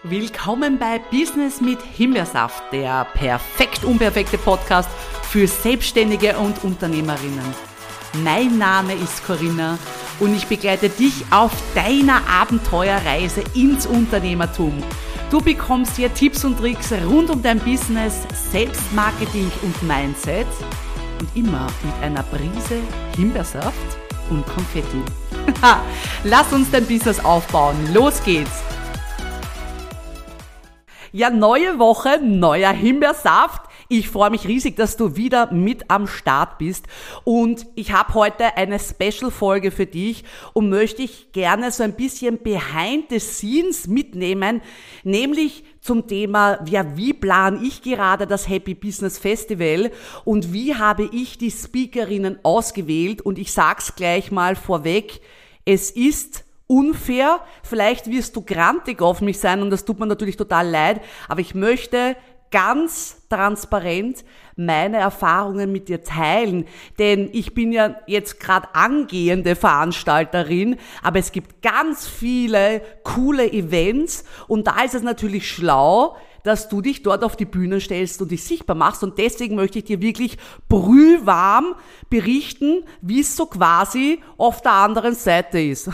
Willkommen bei Business mit Himbeersaft, der perfekt unperfekte Podcast für Selbstständige und Unternehmerinnen. Mein Name ist Corinna und ich begleite dich auf deiner Abenteuerreise ins Unternehmertum. Du bekommst hier Tipps und Tricks rund um dein Business, Selbstmarketing und Mindset und immer mit einer Prise Himbeersaft und Konfetti. Lass uns dein Business aufbauen. Los geht's! Ja, neue Woche, neuer Himbeersaft. Ich freue mich riesig, dass du wieder mit am Start bist und ich habe heute eine Special-Folge für dich und möchte ich gerne so ein bisschen behind the scenes mitnehmen, nämlich zum Thema, ja, wie plane ich gerade das Happy Business Festival und wie habe ich die Speakerinnen ausgewählt und ich sag's gleich mal vorweg, es ist unfair, vielleicht wirst du grantig auf mich sein und das tut mir natürlich total leid, aber ich möchte ganz transparent meine Erfahrungen mit dir teilen, denn ich bin ja jetzt gerade angehende Veranstalterin, aber es gibt ganz viele coole Events und da ist es natürlich schlau, dass du dich dort auf die Bühne stellst und dich sichtbar machst und deswegen möchte ich dir wirklich brühwarm berichten, wie es so quasi auf der anderen Seite ist.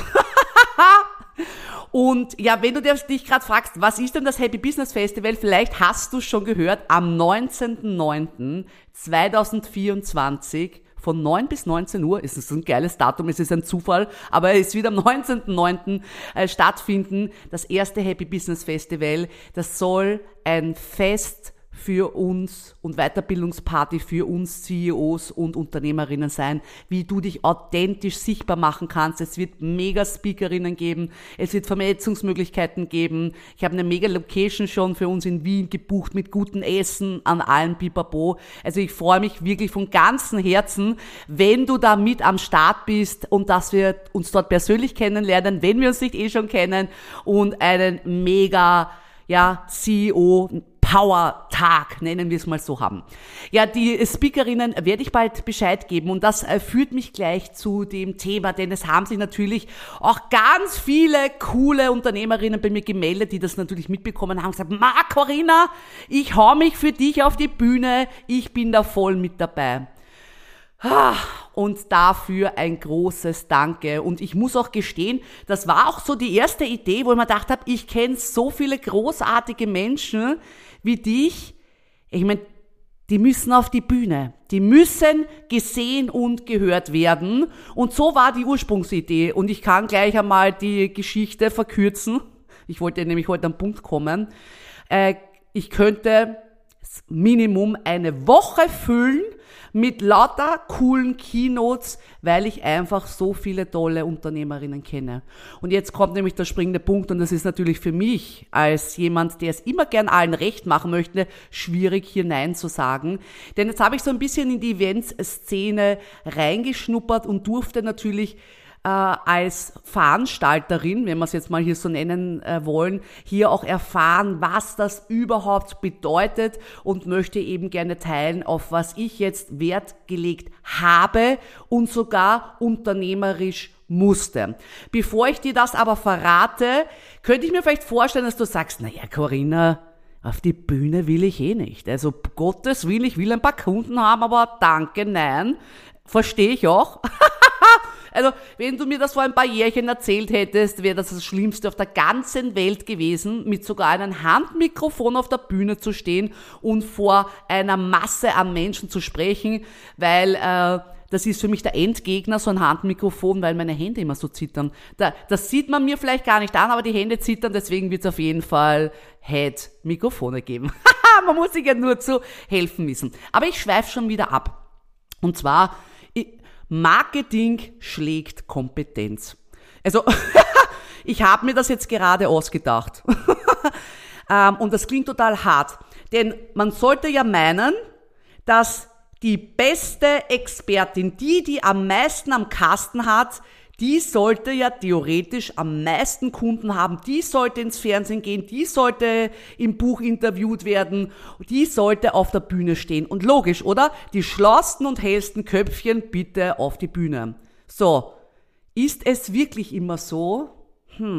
Und ja, wenn du dich gerade fragst, was ist denn das Happy Business Festival, vielleicht hast du es schon gehört, am 19.09.2024 von 9 bis 19 Uhr, es ist ein geiles Datum, es ist ein Zufall, aber es wird am 19.09. Stattfinden, das erste Happy Business Festival. Das soll ein Fest für uns und Weiterbildungsparty für uns CEOs und Unternehmerinnen sein, wie du dich authentisch sichtbar machen kannst. Es wird mega Speakerinnen geben, es wird Vernetzungsmöglichkeiten geben. Ich habe eine mega Location schon für uns in Wien gebucht mit gutem Essen an allen Pipapo. Also ich freue mich wirklich von ganzem Herzen, wenn du da mit am Start bist und dass wir uns dort persönlich kennenlernen, wenn wir uns nicht eh schon kennen und einen mega, CEO Power-Tag, nennen wir es mal so, haben. Ja, die Speakerinnen werde ich bald Bescheid geben und das führt mich gleich zu dem Thema, denn es haben sich natürlich auch ganz viele coole Unternehmerinnen bei mir gemeldet, die das natürlich mitbekommen haben und gesagt, Corinna, ich hau mich für dich auf die Bühne, ich bin da voll mit dabei. Und dafür ein großes Danke. Und ich muss auch gestehen, das war auch so die erste Idee, wo ich mir gedacht habe, ich kenne so viele großartige Menschen wie dich. Ich meine, die müssen auf die Bühne. Die müssen gesehen und gehört werden. Und so war die Ursprungsidee. Und ich kann gleich einmal die Geschichte verkürzen. Ich wollte nämlich heute am Punkt kommen. Ich könnte Minimum eine Woche füllen mit lauter coolen Keynotes, weil ich einfach so viele tolle Unternehmerinnen kenne. Und jetzt kommt nämlich der springende Punkt und das ist natürlich für mich als jemand, der es immer gern allen recht machen möchte, schwierig hier Nein zu sagen. Denn jetzt habe ich so ein bisschen in die Eventszene reingeschnuppert und durfte natürlich als Veranstalterin, wenn wir es jetzt mal hier so nennen wollen, hier auch erfahren, was das überhaupt bedeutet und möchte eben gerne teilen, auf was ich jetzt Wert gelegt habe und sogar unternehmerisch musste. Bevor ich dir das aber verrate, könnte ich mir vielleicht vorstellen, dass du sagst, Corinna, auf die Bühne will ich eh nicht. Also Gottes Willen, ich will ein paar Kunden haben, aber danke, nein. Verstehe ich auch. Also, wenn du mir das vor ein paar Jährchen erzählt hättest, wäre das Schlimmste auf der ganzen Welt gewesen, mit sogar einem Handmikrofon auf der Bühne zu stehen und vor einer Masse an Menschen zu sprechen, weil das ist für mich der Endgegner, so ein Handmikrofon, weil meine Hände immer so zittern. Das sieht man mir vielleicht gar nicht an, aber die Hände zittern, deswegen wird es auf jeden Fall Head-Mikrofone geben. Man muss sich ja nur zu helfen wissen. Aber ich schweife schon wieder ab. Und zwar Marketing schlägt Kompetenz. Also, ich habe mir das jetzt gerade ausgedacht. Und das klingt total hart. Denn man sollte ja meinen, dass die beste Expertin, die am meisten am Kasten hat, die sollte ja theoretisch am meisten Kunden haben, die sollte ins Fernsehen gehen, die sollte im Buch interviewt werden, die sollte auf der Bühne stehen. Und logisch, oder? Die schlausten und hellsten Köpfchen bitte auf die Bühne. So, ist es wirklich immer so?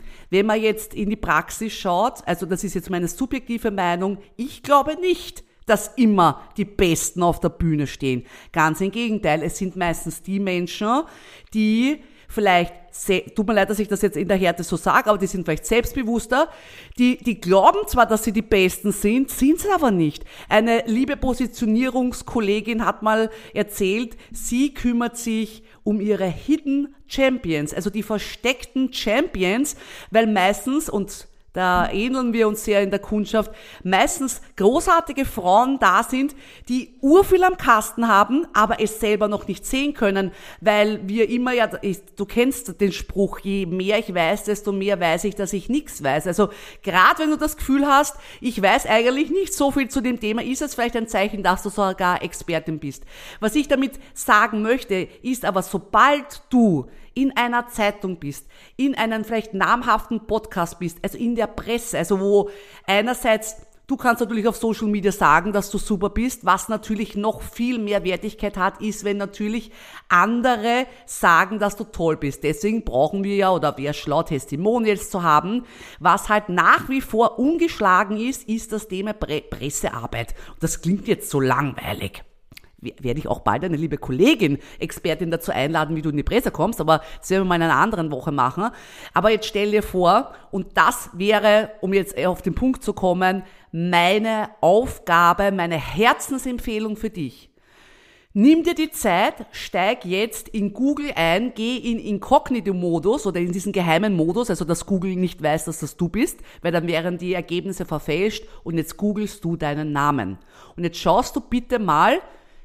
wenn man jetzt in die Praxis schaut, also das ist jetzt meine subjektive Meinung, ich glaube nicht, dass immer die Besten auf der Bühne stehen. Ganz im Gegenteil, es sind meistens die Menschen, die vielleicht, tut mir leid, dass ich das jetzt in der Härte so sage, aber die sind vielleicht selbstbewusster, die glauben zwar, dass sie die Besten sind sie aber nicht. Eine liebe Positionierungskollegin hat mal erzählt, sie kümmert sich um ihre Hidden Champions, also die versteckten Champions, weil meistens, und da ähneln wir uns sehr in der Kundschaft, meistens großartige Frauen da sind, die urviel am Kasten haben, aber es selber noch nicht sehen können, weil wir immer du kennst den Spruch, je mehr ich weiß, desto mehr weiß ich, dass ich nichts weiß. Also gerade wenn du das Gefühl hast, ich weiß eigentlich nicht so viel zu dem Thema, ist es vielleicht ein Zeichen, dass du sogar Expertin bist. Was ich damit sagen möchte, ist aber, sobald du in einer Zeitung bist, in einem vielleicht namhaften Podcast bist, also in der Presse, also wo einerseits, du kannst natürlich auf Social Media sagen, dass du super bist, was natürlich noch viel mehr Wertigkeit hat, ist, wenn natürlich andere sagen, dass du toll bist. Deswegen brauchen wir ja, oder wäre schlau, Testimonials zu haben. Was halt nach wie vor ungeschlagen ist das Thema Pressearbeit. Und das klingt jetzt so langweilig. Werde ich auch bald eine liebe Kollegin, Expertin dazu einladen, wie du in die Presse kommst, aber das werden wir mal in einer anderen Woche machen. Aber jetzt stell dir vor, und das wäre, um jetzt auf den Punkt zu kommen, meine Aufgabe, meine Herzensempfehlung für dich. Nimm dir die Zeit, steig jetzt in Google ein, geh in Inkognito-Modus oder in diesen geheimen Modus, also dass Google nicht weiß, dass das du bist, weil dann wären die Ergebnisse verfälscht, und jetzt googelst du deinen Namen. Und jetzt schaust du bitte mal,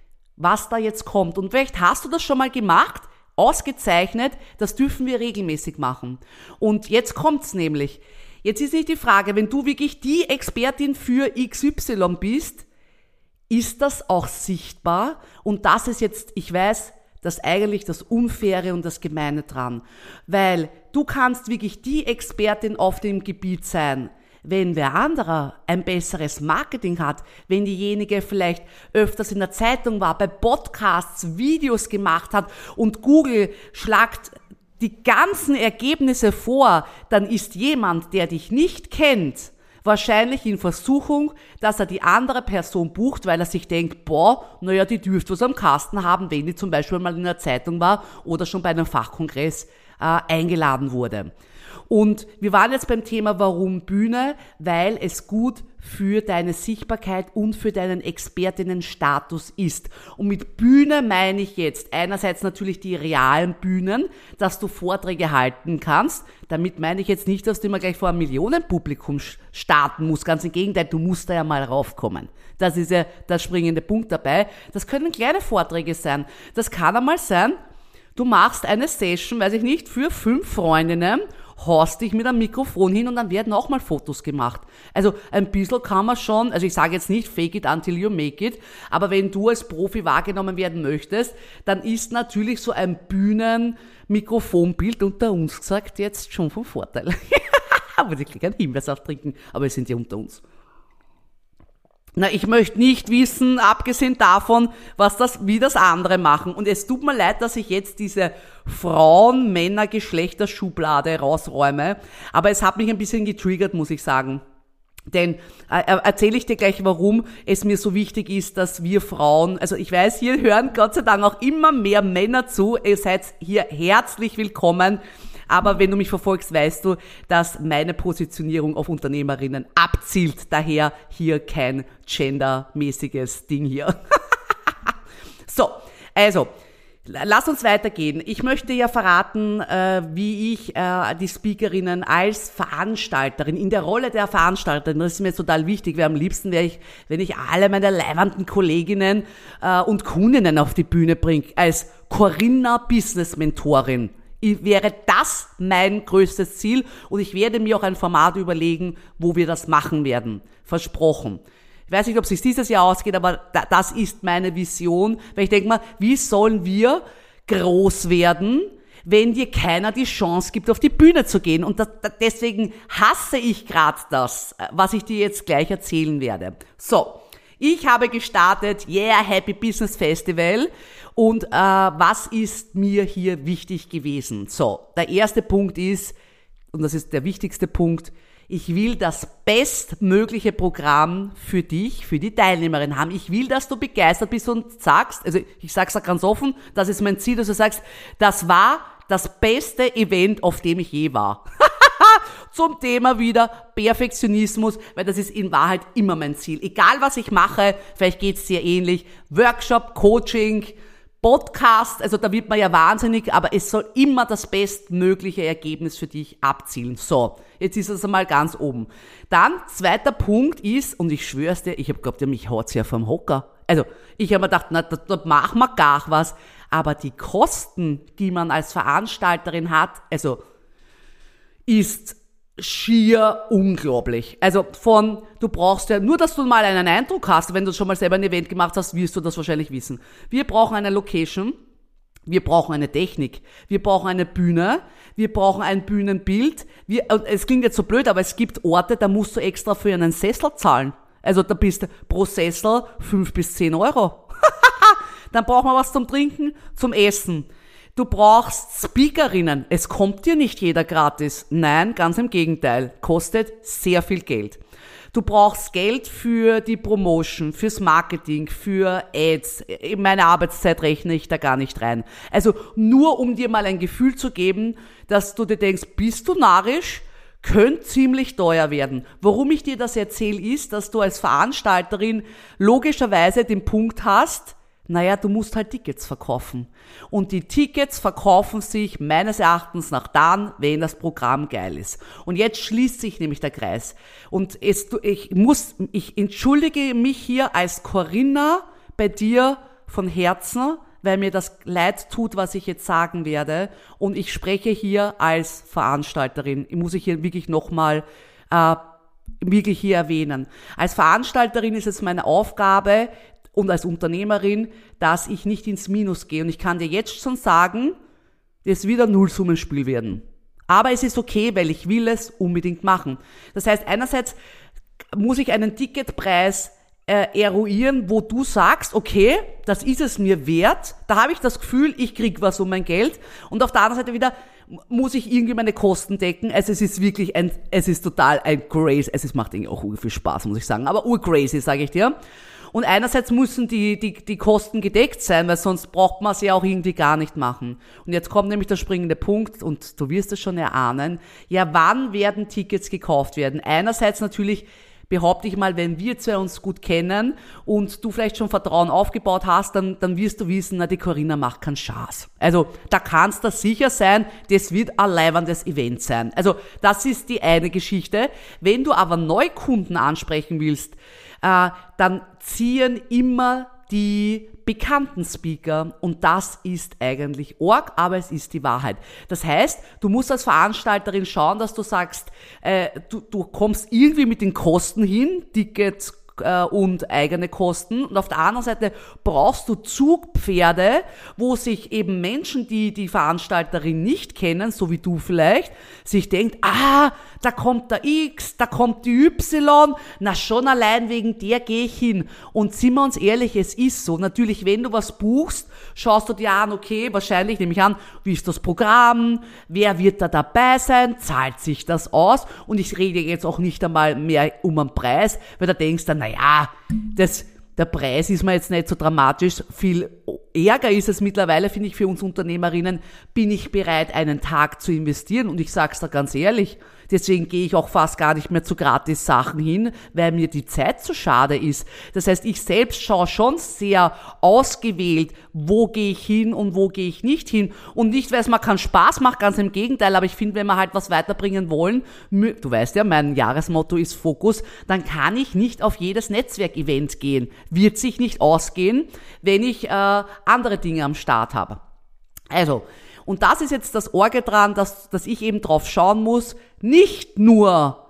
was da jetzt kommt. Und vielleicht hast du das schon mal gemacht, ausgezeichnet, das dürfen wir regelmäßig machen. Und jetzt kommt's nämlich. Jetzt ist nicht die Frage, wenn du wirklich die Expertin für XY bist, ist das auch sichtbar? Und das ist jetzt, ich weiß, das eigentlich das Unfaire und das Gemeine dran. Weil du kannst wirklich die Expertin auf dem Gebiet sein, wenn wer anderer ein besseres Marketing hat, wenn diejenige vielleicht öfters in der Zeitung war, bei Podcasts Videos gemacht hat und Google schlagt die ganzen Ergebnisse vor, dann ist jemand, der dich nicht kennt, wahrscheinlich in Versuchung, dass er die andere Person bucht, weil er sich denkt, die dürfte was am Kasten haben, wenn die zum Beispiel mal in der Zeitung war oder schon bei einem Fachkongress eingeladen wurde. Und wir waren jetzt beim Thema, warum Bühne? Weil es gut für deine Sichtbarkeit und für deinen Expertinnenstatus ist. Und mit Bühne meine ich jetzt einerseits natürlich die realen Bühnen, dass du Vorträge halten kannst. Damit meine ich jetzt nicht, dass du immer gleich vor einem Millionenpublikum starten musst. Ganz im Gegenteil, du musst da ja mal raufkommen. Das ist ja der springende Punkt dabei. Das können kleine Vorträge sein. Das kann einmal sein, du machst eine Session, weiß ich nicht, für 5 Freundinnen, haust dich mit einem Mikrofon hin und dann werden auch mal Fotos gemacht. Also ein bisschen kann man schon, also ich sage jetzt nicht fake it until you make it, aber wenn du als Profi wahrgenommen werden möchtest, dann ist natürlich so ein Bühnen-Mikrofonbild unter uns gesagt jetzt schon vom Vorteil. Aber ich kriege einen Himbeersaft trinken, aber wir sind ja unter uns. Na, ich möchte nicht wissen, abgesehen davon, wie das andere machen. Und es tut mir leid, dass ich jetzt diese Frauen-Männer-Geschlechter-Schublade rausräume. Aber es hat mich ein bisschen getriggert, muss ich sagen. Denn erzähle ich dir gleich, warum es mir so wichtig ist, dass wir Frauen, also ich weiß, hier hören Gott sei Dank auch immer mehr Männer zu. Ihr seid hier herzlich willkommen. Aber wenn du mich verfolgst, weißt du, dass meine Positionierung auf Unternehmerinnen abzielt. Daher hier kein gendermäßiges Ding hier. So, also, lass uns weitergehen. Ich möchte ja verraten, wie ich die Speakerinnen als Veranstalterin, in der Rolle der Veranstalterin, das ist mir total wichtig, weil am liebsten wäre ich, wenn ich alle meine leibernden Kolleginnen und Kundinnen auf die Bühne bringe, als Corinna Business Mentorin. Wäre das mein größtes Ziel, und ich werde mir auch ein Format überlegen, wo wir das machen werden. Versprochen. Ich weiß nicht, ob es sich dieses Jahr ausgeht, aber das ist meine Vision, weil ich denke mal, wie sollen wir groß werden, wenn dir keiner die Chance gibt, auf die Bühne zu gehen? Und deswegen hasse ich gerade das, was ich dir jetzt gleich erzählen werde. So, ich habe gestartet, Happy Business Festival. Und was ist mir hier wichtig gewesen? So, der erste Punkt ist, und das ist der wichtigste Punkt, ich will das bestmögliche Programm für dich, für die Teilnehmerin haben. Ich will, dass du begeistert bist und sagst, also ich sag's auch ganz offen, das ist mein Ziel, dass du sagst, das war das beste Event, auf dem ich je war. Zum Thema wieder Perfektionismus, weil das ist in Wahrheit immer mein Ziel. Egal was ich mache, vielleicht geht's dir ähnlich, Workshop, Coaching, Podcast, also da wird man ja wahnsinnig, aber es soll immer das bestmögliche Ergebnis für dich abzielen. So, jetzt ist es einmal ganz oben. Dann, zweiter Punkt ist, und ich schwör's dir, ich habe geglaubt, mich haut's ja vom Hocker. Also, ich habe mir gedacht, na, da machen wir gar was. Aber die Kosten, die man als Veranstalterin hat, also, ist schier unglaublich. Also du brauchst ja, nur dass du mal einen Eindruck hast, wenn du schon mal selber ein Event gemacht hast, wirst du das wahrscheinlich wissen. Wir brauchen eine Location, wir brauchen eine Technik, wir brauchen eine Bühne, wir brauchen ein Bühnenbild. Es klingt jetzt so blöd, aber es gibt Orte, da musst du extra für einen Sessel zahlen. Also da bist du pro Sessel 5 bis 10 Euro. Dann brauchen wir was zum Trinken, zum Essen. Du brauchst Speakerinnen. Es kommt dir nicht jeder gratis. Nein, ganz im Gegenteil. Kostet sehr viel Geld. Du brauchst Geld für die Promotion, fürs Marketing, für Ads. In meine Arbeitszeit rechne ich da gar nicht rein. Also nur um dir mal ein Gefühl zu geben, dass du dir denkst, bist du narrisch? Könnte ziemlich teuer werden. Warum ich dir das erzähle, ist, dass du als Veranstalterin logischerweise den Punkt hast, naja, du musst halt Tickets verkaufen. Und die Tickets verkaufen sich meines Erachtens nach dann, wenn das Programm geil ist. Und jetzt schließt sich nämlich der Kreis. Und ich entschuldige mich hier als Corinna bei dir von Herzen, weil mir das leid tut, was ich jetzt sagen werde. Und ich spreche hier als Veranstalterin. Muss ich hier wirklich nochmal wirklich hier erwähnen. Als Veranstalterin ist es meine Aufgabe, und als Unternehmerin, dass ich nicht ins Minus gehe. Und ich kann dir jetzt schon sagen, es wird ein Nullsummenspiel werden. Aber es ist okay, weil ich will es unbedingt machen. Das heißt, einerseits muss ich einen Ticketpreis eruieren, wo du sagst, okay, das ist es mir wert. Da habe ich das Gefühl, ich krieg was um mein Geld. Und auf der anderen Seite wieder muss ich irgendwie meine Kosten decken. Also es ist wirklich es ist total ein crazy, es macht irgendwie auch viel Spaß, muss ich sagen. Aber crazy, sage ich dir. Und einerseits müssen die Kosten gedeckt sein, weil sonst braucht man es ja auch irgendwie gar nicht machen. Und jetzt kommt nämlich der springende Punkt, und du wirst es schon erahnen, ja, wann werden Tickets gekauft werden? Einerseits natürlich, behaupte ich mal, wenn wir zwei uns gut kennen und du vielleicht schon Vertrauen aufgebaut hast, dann wirst du wissen, na, die Corinna macht keinen Schaß. Also da kannst du sicher sein, das wird ein leibendes Event sein. Also das ist die eine Geschichte. Wenn du aber Neukunden ansprechen willst, dann ziehen immer die bekannten Speaker, und das ist eigentlich arg, aber es ist die Wahrheit. Das heißt, du musst als Veranstalterin schauen, dass du sagst, du kommst irgendwie mit den Kosten hin, Tickets und eigene Kosten, und auf der anderen Seite brauchst du Zugpferde, wo sich eben Menschen, die die Veranstalterin nicht kennen, so wie du vielleicht, sich denkt, da kommt der X, da kommt die Y, na schon allein wegen der gehe ich hin. Und sind wir uns ehrlich, es ist so. Natürlich, wenn du was buchst, schaust du dir an, okay, wahrscheinlich nehme ich an, wie ist das Programm, wer wird da dabei sein, zahlt sich das aus? Und ich rede jetzt auch nicht einmal mehr um einen Preis, weil da denkst du, naja, der Preis ist mir jetzt nicht so dramatisch. Viel ärger ist es mittlerweile, finde ich, für uns Unternehmerinnen, bin ich bereit, einen Tag zu investieren. Und ich sag's da ganz ehrlich, deswegen gehe ich auch fast gar nicht mehr zu Gratis-Sachen hin, weil mir die Zeit zu schade ist. Das heißt, ich selbst schaue schon sehr ausgewählt, wo gehe ich hin und wo gehe ich nicht hin. Und nicht, weil es mir keinen Spaß macht, ganz im Gegenteil, aber ich finde, wenn wir halt was weiterbringen wollen, du weißt ja, mein Jahresmotto ist Fokus, dann kann ich nicht auf jedes Netzwerkevent gehen. Wird sich nicht ausgehen, wenn ich andere Dinge am Start habe. Also, und das ist jetzt das Orge dran, dass ich eben drauf schauen muss, nicht nur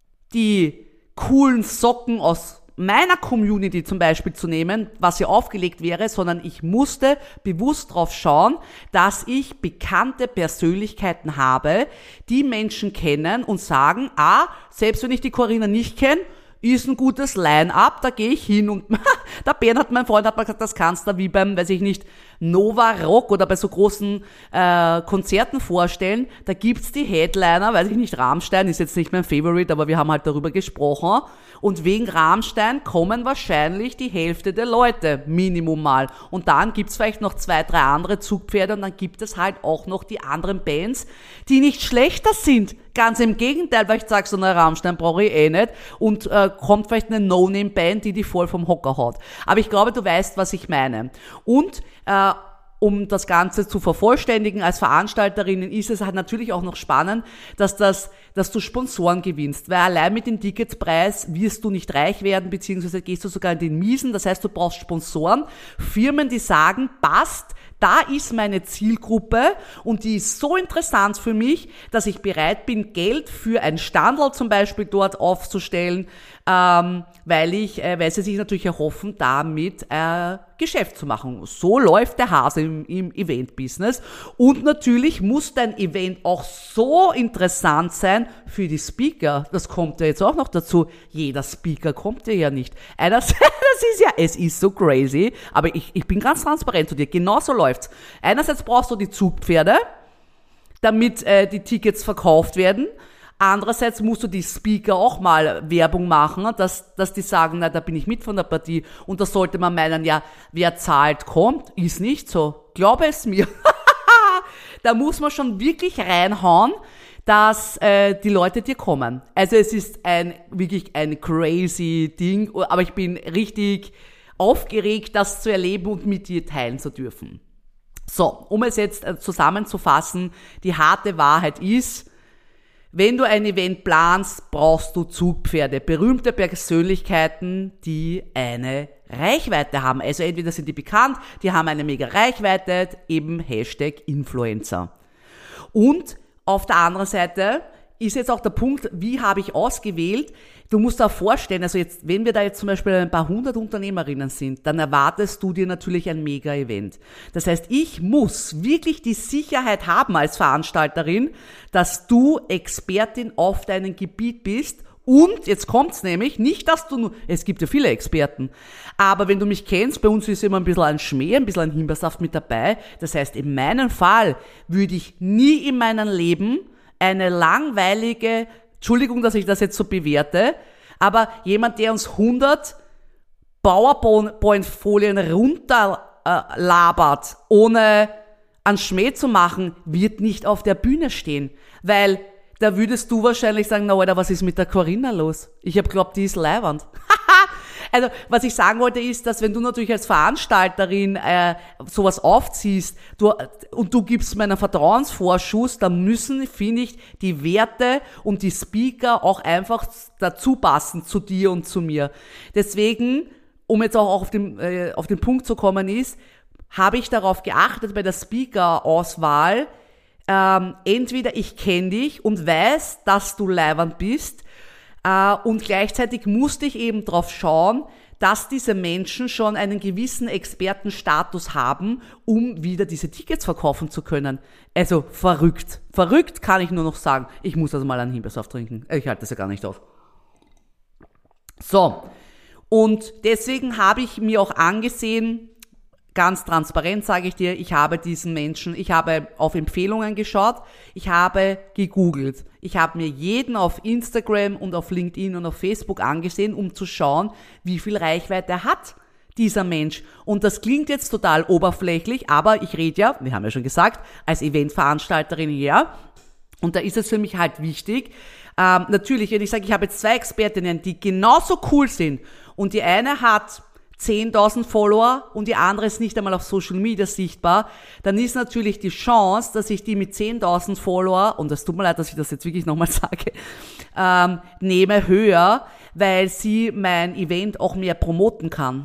die coolen Socken aus meiner Community zum Beispiel zu nehmen, was ja aufgelegt wäre, sondern ich musste bewusst drauf schauen, dass ich bekannte Persönlichkeiten habe, die Menschen kennen und sagen, selbst wenn ich die Corinna nicht kenne, ist ein gutes Line-Up, da gehe ich hin. Und der Bernhard, mein Freund, hat mir gesagt, das kannst du wie beim, weiß ich nicht, Nova Rock oder bei so großen Konzerten vorstellen, da gibt's die Headliner, weiß ich nicht, Rammstein ist jetzt nicht mein Favorite, aber wir haben halt darüber gesprochen. Und wegen Rammstein kommen wahrscheinlich die Hälfte der Leute, Minimum mal. Und dann gibt's vielleicht noch 2, 3 andere Zugpferde und dann gibt es halt auch noch die anderen Bands, die nicht schlechter sind. Ganz im Gegenteil, weil ich sage, so eine Rammstein brauche ich eh nicht. Und kommt vielleicht eine No-Name-Band, die voll vom Hocker haut. Aber ich glaube, du weißt, was ich meine. Und um das Ganze zu vervollständigen als Veranstalterinnen, ist es halt natürlich auch noch spannend, dass du Sponsoren gewinnst, weil allein mit dem Ticketpreis wirst du nicht reich werden, beziehungsweise gehst du sogar in den Miesen. Das heißt, du brauchst Sponsoren, Firmen, die sagen, passt, da ist meine Zielgruppe und die ist so interessant für mich, dass ich bereit bin, Geld für ein Standel zum Beispiel dort aufzustellen, weil sie sich natürlich erhoffen, damit Geschäft zu machen. So läuft der Hase im Event-Business. Und natürlich muss dein Event auch so interessant sein für die Speaker. Das kommt ja jetzt auch noch dazu. Jeder Speaker kommt dir ja nicht. Es ist so crazy, aber ich bin ganz transparent zu dir. Genau so läuft's. Einerseits brauchst du die Zugpferde, damit die Tickets verkauft werden. Andererseits musst du die Speaker auch mal Werbung machen, dass die sagen, na, da bin ich mit von der Partie. Und da sollte man meinen, ja, wer zahlt, kommt. Ist nicht so. Glaube es mir. Da muss man schon wirklich reinhauen, dass die Leute dir kommen. Also es ist wirklich ein crazy Ding, aber ich bin richtig aufgeregt, das zu erleben und mit dir teilen zu dürfen. So, um es jetzt zusammenzufassen, die harte Wahrheit ist, wenn du ein Event planst, brauchst du Zugpferde, berühmte Persönlichkeiten, die eine Reichweite haben. Also entweder sind die bekannt, die haben eine mega Reichweite, eben #Influencer. Und auf der anderen Seite ist jetzt auch der Punkt, wie habe ich ausgewählt? Du musst dir auch vorstellen, also jetzt, wenn wir da jetzt zum Beispiel ein paar 100 Unternehmerinnen sind, dann erwartest du dir natürlich ein Mega-Event. Das heißt, ich muss wirklich die Sicherheit haben als Veranstalterin, dass du Expertin auf deinem Gebiet bist. Und jetzt kommt's nämlich, nicht, dass du nur, es gibt ja viele Experten, aber wenn du mich kennst, bei uns ist immer ein bisschen ein Schmäh, ein bisschen ein Himbeersaft mit dabei. Das heißt, in meinem Fall würde ich nie in meinem Leben eine langweilige, Entschuldigung, dass ich das jetzt so bewerte, aber jemand, der uns 100 PowerPoint-Folien runterlabert, ohne einen Schmäh zu machen, wird nicht auf der Bühne stehen, weil da würdest du wahrscheinlich sagen, na Alter, was ist mit der Corinna los? Ich hab glaubt, die ist leiwand. Also, was ich sagen wollte ist, dass wenn du natürlich als Veranstalterin sowas aufziehst und du gibst mir einen Vertrauensvorschuss, dann müssen, finde ich, die Werte und die Speaker auch einfach dazu passen zu dir und zu mir. Deswegen, um jetzt auch auf den Punkt zu kommen ist, habe ich darauf geachtet bei der Speaker-Auswahl, entweder ich kenne dich und weiß, dass du leiwand bist, und gleichzeitig musste ich eben drauf schauen, dass diese Menschen schon einen gewissen Expertenstatus haben, um wieder diese Tickets verkaufen zu können. Also verrückt. Verrückt kann ich nur noch sagen. Ich muss also mal einen Himbeersaft trinken. Ich halte das ja gar nicht auf. So. Und deswegen habe ich mir auch angesehen, ganz transparent sage ich dir, ich habe auf Empfehlungen geschaut, ich habe gegoogelt. Ich habe mir jeden auf Instagram und auf LinkedIn und auf Facebook angesehen, um zu schauen, wie viel Reichweite hat dieser Mensch. Und das klingt jetzt total oberflächlich, aber ich rede ja, wir haben ja schon gesagt, als Eventveranstalterin ja. Und da ist es für mich halt wichtig, natürlich, wenn ich sage, ich habe jetzt 2 Expertinnen, die genauso cool sind und die eine hat 10.000 Follower und die andere ist nicht einmal auf Social Media sichtbar, dann ist natürlich die Chance, dass ich die mit 10.000 Follower, und es tut mir leid, dass ich das jetzt wirklich nochmal sage, nehme höher, weil sie mein Event auch mehr promoten kann.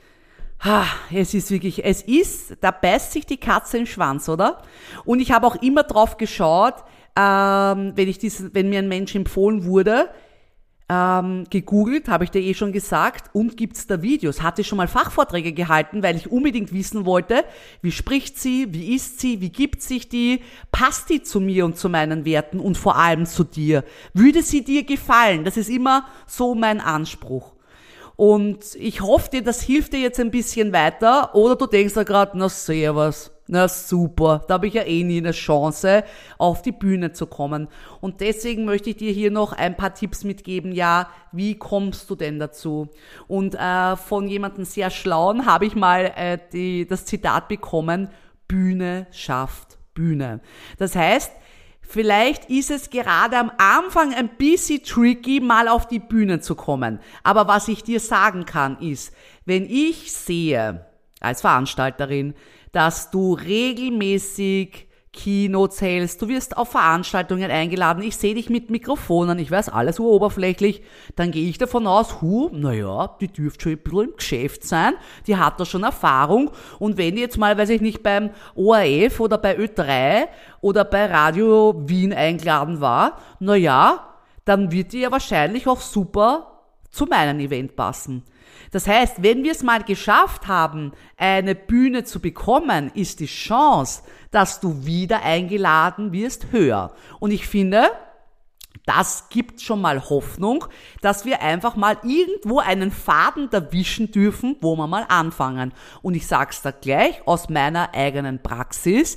Da beißt sich die Katze im Schwanz, oder? Und ich habe auch immer drauf geschaut, wenn mir ein Mensch empfohlen wurde, gegoogelt, habe ich dir schon gesagt, und gibt's da Videos, hatte schon mal Fachvorträge gehalten, weil ich unbedingt wissen wollte, wie spricht sie, wie ist sie, wie gibt sich die, passt die zu mir und zu meinen Werten und vor allem zu dir, würde sie dir gefallen, das ist immer so mein Anspruch. Und ich hoffe dir, das hilft dir jetzt ein bisschen weiter. Oder du denkst da gerade, na servus, na super, da habe ich ja eh nie eine Chance, auf die Bühne zu kommen. Und deswegen möchte ich dir hier noch ein paar Tipps mitgeben. Ja, wie kommst du denn dazu? Und von jemandem sehr Schlauen habe ich mal das Zitat bekommen, Bühne schafft Bühne. Das heißt, vielleicht ist es gerade am Anfang ein bisschen tricky, mal auf die Bühne zu kommen. Aber was ich dir sagen kann, ist, wenn ich sehe, als Veranstalterin, dass du regelmäßig Keynotes hältst, du wirst auf Veranstaltungen eingeladen, ich sehe dich mit Mikrofonen, ich weiß alles oberflächlich, dann gehe ich davon aus, naja, die dürfte schon ein bisschen im Geschäft sein, die hat da schon Erfahrung und wenn die jetzt mal, weiß ich nicht, beim ORF oder bei Ö3 oder bei Radio Wien eingeladen war, naja, dann wird die ja wahrscheinlich auch super zu meinem Event passen. Das heißt, wenn wir es mal geschafft haben, eine Bühne zu bekommen, ist die Chance, dass du wieder eingeladen wirst, höher. Und ich finde, das gibt schon mal Hoffnung, dass wir einfach mal irgendwo einen Faden erwischen dürfen, wo wir mal anfangen. Und ich sag's da gleich aus meiner eigenen Praxis,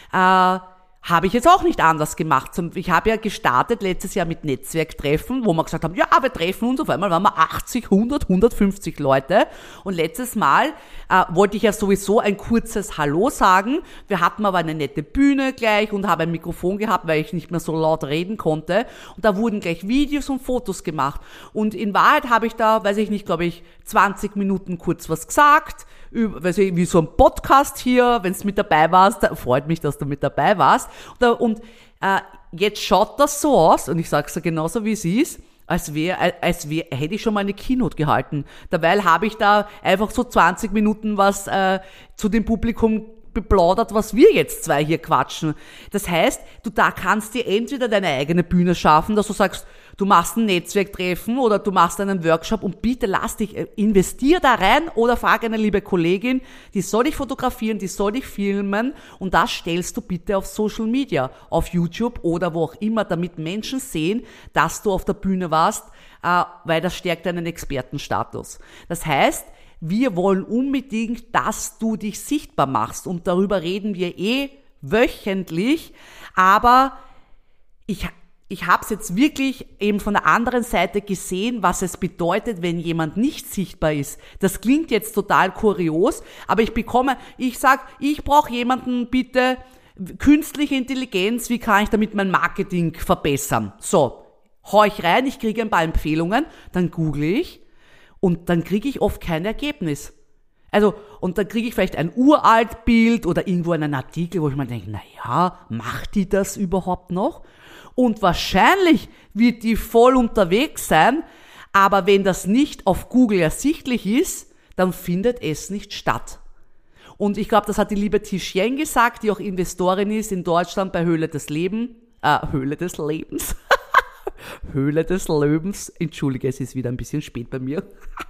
habe ich jetzt auch nicht anders gemacht. Ich habe ja gestartet letztes Jahr mit Netzwerktreffen, wo wir gesagt haben, ja, wir treffen uns, auf einmal waren wir 80, 100, 150 Leute. Und letztes Mal wollte ich ja sowieso ein kurzes Hallo sagen. Wir hatten aber eine nette Bühne gleich und habe ein Mikrofon gehabt, weil ich nicht mehr so laut reden konnte. Und da wurden gleich Videos und Fotos gemacht. Und in Wahrheit habe ich da, weiß ich nicht, glaube ich, 20 Minuten kurz was gesagt, wie so ein Podcast hier, wenn du mit dabei warst, freut mich, dass du mit dabei warst. Und jetzt schaut das so aus, und ich sage es ja genauso, wie es ist, als hätte ich schon mal eine Keynote gehalten. Dabei habe ich da einfach so 20 Minuten was zu dem Publikum beplaudert, was wir jetzt zwei hier quatschen. Das heißt, du da kannst dir entweder deine eigene Bühne schaffen, dass du sagst, du machst ein Netzwerktreffen oder du machst einen Workshop und bitte investier da rein oder frag eine liebe Kollegin, die soll dich fotografieren, die soll dich filmen und das stellst du bitte auf Social Media, auf YouTube oder wo auch immer, damit Menschen sehen, dass du auf der Bühne warst, weil das stärkt deinen Expertenstatus. Das heißt, wir wollen unbedingt, dass du dich sichtbar machst und darüber reden wir wöchentlich, aber ich habe es jetzt wirklich eben von der anderen Seite gesehen, was es bedeutet, wenn jemand nicht sichtbar ist. Das klingt jetzt total kurios, aber ich sag, ich brauche jemanden bitte, künstliche Intelligenz, wie kann ich damit mein Marketing verbessern? So, hau ich rein, ich kriege ein paar Empfehlungen, dann google ich, und dann kriege ich oft kein Ergebnis. Also, und dann kriege ich vielleicht ein uralt Bild oder irgendwo einen Artikel, wo ich mir denke, naja, macht die das überhaupt noch? Und wahrscheinlich wird die voll unterwegs sein, aber wenn das nicht auf Google ersichtlich ist, dann findet es nicht statt. Und ich glaube, das hat die liebe Tischjen gesagt, die auch Investorin ist in Deutschland bei Höhle des Lebens. Höhle des Löwens, entschuldige, es ist wieder ein bisschen spät bei mir,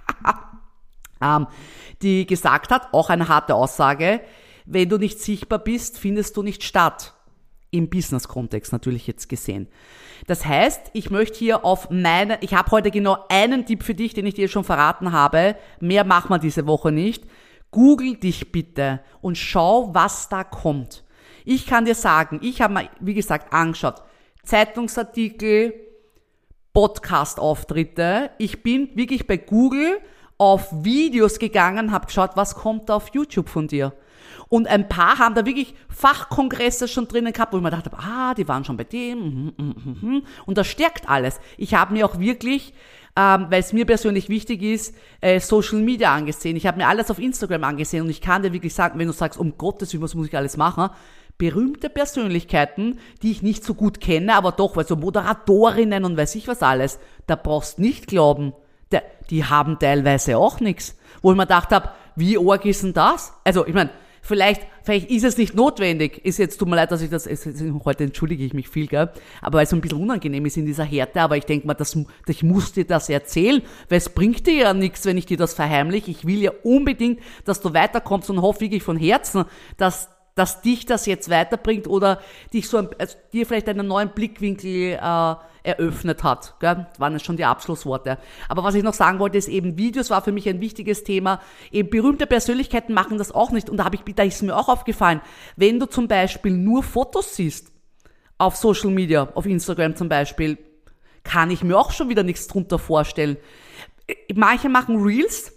die gesagt hat, auch eine harte Aussage, wenn du nicht sichtbar bist, findest du nicht statt. Im Business-Kontext natürlich jetzt gesehen. Das heißt, ich möchte hier ich habe heute genau einen Tipp für dich, den ich dir schon verraten habe, mehr machen wir diese Woche nicht. Google dich bitte und schau, was da kommt. Ich kann dir sagen, ich habe mir, wie gesagt, angeschaut, Zeitungsartikel, Podcast-Auftritte. Ich bin wirklich bei Google auf Videos gegangen, habe geschaut, was kommt da auf YouTube von dir. Und ein paar haben da wirklich Fachkongresse schon drinnen gehabt, wo ich mir gedacht habe, die waren schon bei dem. Und das stärkt alles. Ich habe mir auch wirklich, weil es mir persönlich wichtig ist, Social Media angesehen. Ich habe mir alles auf Instagram angesehen und ich kann dir wirklich sagen, wenn du sagst, um Gottes Willen, was muss ich alles machen? Berühmte Persönlichkeiten, die ich nicht so gut kenne, aber doch, weil so Moderatorinnen und weiß ich was alles, da brauchst nicht glauben, die haben teilweise auch nichts. Wo ich mir gedacht habe, wie arg ist denn das? Also, ich meine, vielleicht ist es nicht notwendig, tut mir leid, dass heute entschuldige ich mich viel, gell, aber weil es ein bisschen unangenehm ist in dieser Härte, aber ich denke mal, ich muss dir das erzählen, weil es bringt dir ja nichts, wenn ich dir das verheimliche. Ich will ja unbedingt, dass du weiterkommst und hoffe wirklich von Herzen, dass dass dich das jetzt weiterbringt oder dich dir vielleicht einen neuen Blickwinkel eröffnet hat. Gell? Das waren jetzt schon die Abschlussworte. Aber was ich noch sagen wollte, ist eben Videos war für mich ein wichtiges Thema. Eben berühmte Persönlichkeiten machen das auch nicht. Und da ist mir auch aufgefallen, wenn du zum Beispiel nur Fotos siehst, auf Social Media, auf Instagram zum Beispiel, kann ich mir auch schon wieder nichts drunter vorstellen. Manche machen Reels,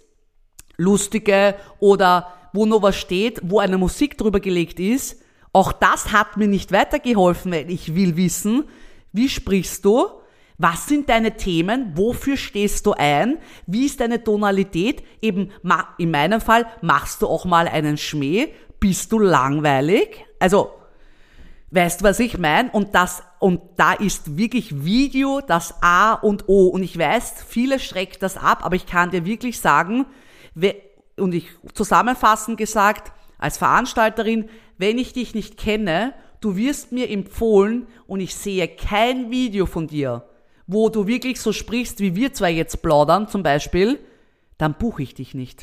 lustige oder wo noch was steht, wo eine Musik drüber gelegt ist. Auch das hat mir nicht weitergeholfen, weil ich will wissen, wie sprichst du? Was sind deine Themen? Wofür stehst du ein? Wie ist deine Tonalität? Eben in meinem Fall, machst du auch mal einen Schmäh? Bist du langweilig? Also, weißt du, was ich meine? Und da ist wirklich Video das A und O. Und ich weiß, viele schreckt das ab, aber ich kann dir wirklich sagen, und ich zusammenfassend gesagt, als Veranstalterin, wenn ich dich nicht kenne, du wirst mir empfohlen und ich sehe kein Video von dir, wo du wirklich so sprichst, wie wir zwei jetzt plaudern zum Beispiel, dann buche ich dich nicht.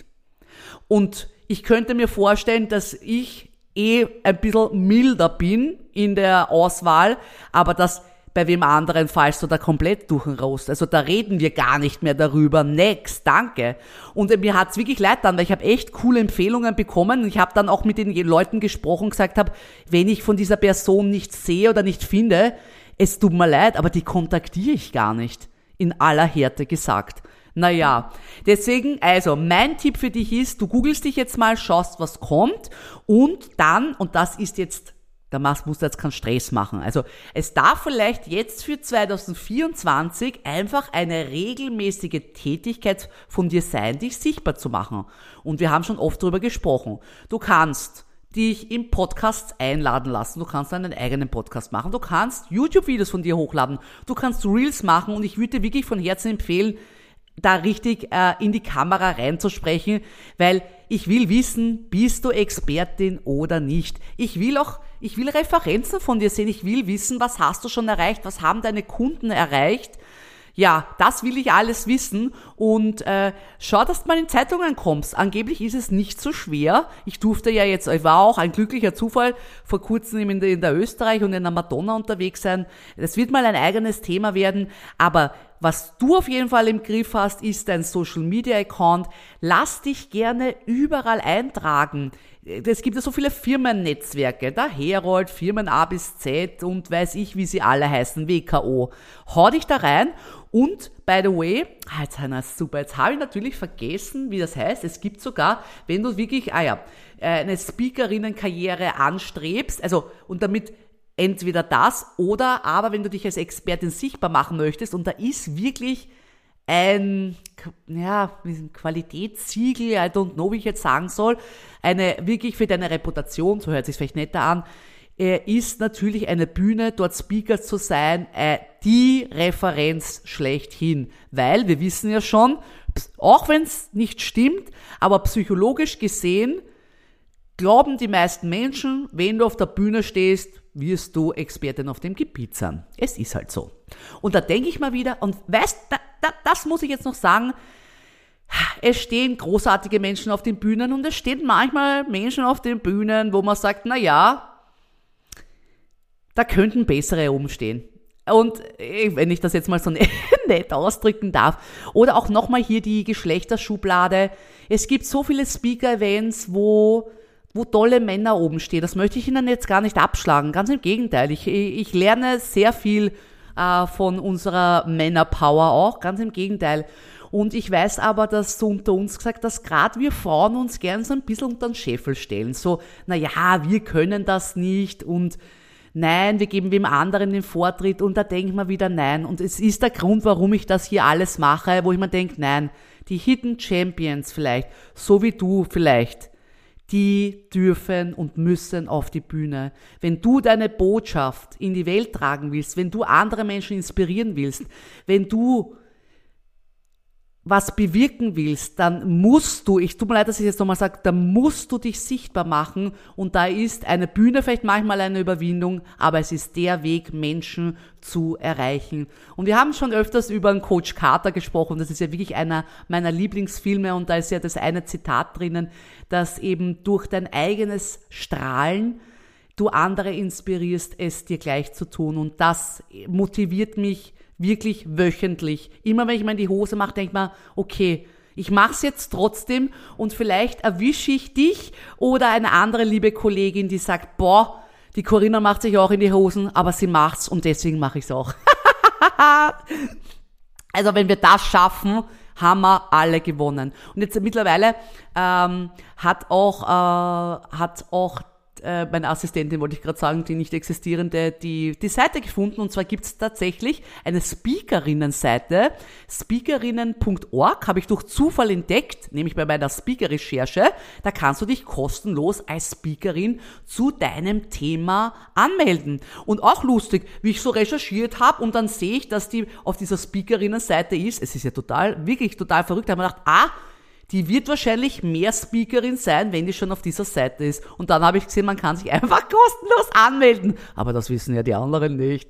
Und ich könnte mir vorstellen, dass ich ein bisschen milder bin in der Auswahl, aber das bei wem anderen fallst du da komplett durch den Rost. Also da reden wir gar nicht mehr darüber. Next, danke. Und mir hat's wirklich leid dann, weil ich habe echt coole Empfehlungen bekommen und ich habe dann auch mit den Leuten gesprochen und gesagt habe, wenn ich von dieser Person nichts sehe oder nicht finde, es tut mir leid, aber die kontaktiere ich gar nicht. In aller Härte gesagt. Naja, deswegen, also mein Tipp für dich ist, du googelst dich jetzt mal, schaust, was kommt und dann, und das ist jetzt, da musst du jetzt keinen Stress machen. Also es darf vielleicht jetzt für 2024 einfach eine regelmäßige Tätigkeit von dir sein, dich sichtbar zu machen. Und wir haben schon oft darüber gesprochen. Du kannst dich in Podcasts einladen lassen. Du kannst einen eigenen Podcast machen. Du kannst YouTube-Videos von dir hochladen. Du kannst Reels machen und ich würde dir wirklich von Herzen empfehlen, da richtig in die Kamera reinzusprechen, weil ich will wissen, bist du Expertin oder nicht. Ich will Referenzen von dir sehen. Ich will wissen, was hast du schon erreicht, was haben deine Kunden erreicht. Ja, das will ich alles wissen und schau, dass du mal in Zeitungen kommst. Angeblich ist es nicht so schwer. Ich war auch ein glücklicher Zufall, vor kurzem in der Österreich und in der Madonna unterwegs sein. Das wird mal ein eigenes Thema werden, aber was du auf jeden Fall im Griff hast, ist dein Social-Media-Account. Lass dich gerne überall eintragen. Es gibt ja so viele Firmennetzwerke, der Herold, Firmen A bis Z und weiß ich, wie sie alle heißen, WKO. Hau dich da rein und, by the way, jetzt habe ich natürlich vergessen, wie das heißt. Es gibt sogar, wenn du wirklich, eine Speakerinnenkarriere anstrebst, also und damit entweder das oder aber wenn du dich als Expertin sichtbar machen möchtest und da ist wirklich ein Qualitätssiegel, I don't know, wie ich jetzt sagen soll, eine wirklich für deine Reputation, so hört sich vielleicht netter an, ist natürlich eine Bühne, dort Speaker zu sein, die Referenz schlechthin, weil wir wissen ja schon, auch wenn es nicht stimmt, aber psychologisch gesehen glauben die meisten Menschen, wenn du auf der Bühne stehst, wirst du Expertin auf dem Gebiet sein. Es ist halt so. Und da denke ich mal wieder, und weißt, das muss ich jetzt noch sagen, es stehen großartige Menschen auf den Bühnen und es stehen manchmal Menschen auf den Bühnen, wo man sagt, da könnten bessere umstehen. Und wenn ich das jetzt mal so nett ausdrücken darf. Oder auch nochmal hier die Geschlechterschublade. Es gibt so viele Speaker-Events, wo tolle Männer oben stehen. Das möchte ich Ihnen jetzt gar nicht abschlagen. Ganz im Gegenteil. Ich lerne sehr viel von unserer Männerpower auch. Ganz im Gegenteil. Und ich weiß aber, dass so unter uns gesagt, dass gerade wir Frauen uns gern so ein bisschen unter den Scheffel stellen. So, wir können das nicht und nein, wir geben wem anderen den Vortritt und da denke ich mir wieder nein. Und es ist der Grund, warum ich das hier alles mache, wo ich mir denke, nein, die Hidden Champions vielleicht, so wie du vielleicht, die dürfen und müssen auf die Bühne. Wenn du deine Botschaft in die Welt tragen willst, wenn du andere Menschen inspirieren willst, wenn du was bewirken willst, dann musst du, ich tut mir leid, dass ich jetzt nochmal sage, dann musst du dich sichtbar machen und da ist eine Bühne vielleicht manchmal eine Überwindung, aber es ist der Weg, Menschen zu erreichen. Und wir haben schon öfters über einen Coach Carter gesprochen, das ist ja wirklich einer meiner Lieblingsfilme und da ist ja das eine Zitat drinnen, dass eben durch dein eigenes Strahlen du andere inspirierst, es dir gleich zu tun und das motiviert mich wirklich wöchentlich. Immer wenn ich mir in die Hose mache, denke ich mir, okay, ich mach's jetzt trotzdem und vielleicht erwische ich dich oder eine andere liebe Kollegin, die sagt, boah, die Corinna macht sich auch in die Hosen, aber sie macht's und deswegen mache ich's auch. Also wenn wir das schaffen, haben wir alle gewonnen. Und jetzt mittlerweile hat auch meine Assistentin, wollte ich gerade sagen, die nicht existierende, die Seite gefunden. Und zwar gibt's tatsächlich eine Speakerinnen-Seite. Speakerinnen.org habe ich durch Zufall entdeckt, nämlich bei meiner Speaker-Recherche. Da kannst du dich kostenlos als Speakerin zu deinem Thema anmelden. Und auch lustig, wie ich so recherchiert habe und dann sehe ich, dass die auf dieser Speakerinnen-Seite ist. Es ist ja wirklich total verrückt. Da habe ich mir gedacht, die wird wahrscheinlich mehr Speakerin sein, wenn die schon auf dieser Seite ist. Und dann habe ich gesehen, man kann sich einfach kostenlos anmelden. Aber das wissen ja die anderen nicht.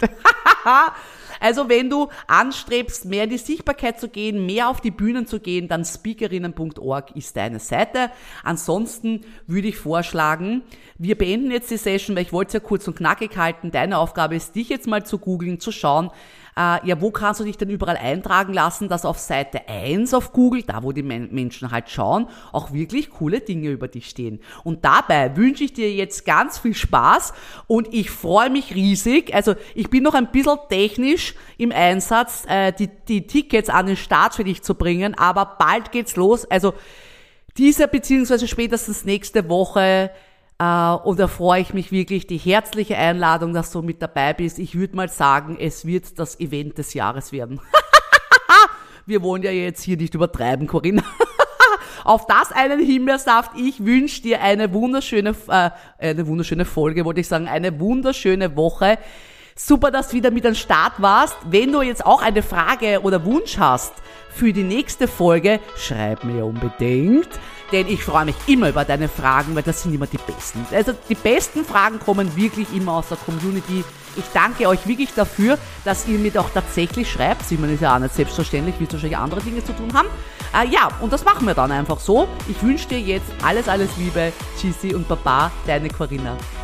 Also wenn du anstrebst, mehr in die Sichtbarkeit zu gehen, mehr auf die Bühnen zu gehen, dann speakerinnen.org ist deine Seite. Ansonsten würde ich vorschlagen, wir beenden jetzt die Session, weil ich wollte es ja kurz und knackig halten. Deine Aufgabe ist, dich jetzt mal zu googeln, zu schauen, wo kannst du dich denn überall eintragen lassen, dass auf Seite 1 auf Google, da wo die Menschen halt schauen, auch wirklich coole Dinge über dich stehen. Und dabei wünsche ich dir jetzt ganz viel Spaß und ich freue mich riesig. Also ich bin noch ein bisschen technisch im Einsatz, die Tickets an den Start für dich zu bringen, aber bald geht's los. Also diese beziehungsweise spätestens nächste Woche. Und da freue ich mich wirklich, die herzliche Einladung, dass du mit dabei bist. Ich würde mal sagen, es wird das Event des Jahres werden. Wir wollen ja jetzt hier nicht übertreiben, Corinna. Auf das einen Himbeersaft. Ich wünsche dir eine wunderschöne Folge, wollte ich sagen, eine wunderschöne Woche. Super, dass du wieder mit am Start warst. Wenn du jetzt auch eine Frage oder Wunsch hast für die nächste Folge, schreib mir unbedingt. Denn ich freue mich immer über deine Fragen, weil das sind immer die besten. Also die besten Fragen kommen wirklich immer aus der Community. Ich danke euch wirklich dafür, dass ihr mir doch tatsächlich schreibt. Ich meine, das ist ja auch nicht selbstverständlich, wie wahrscheinlich andere Dinge zu tun haben. Ja, und das machen wir dann einfach so. Ich wünsche dir jetzt alles Liebe. Tschüssi und Baba, deine Corinna.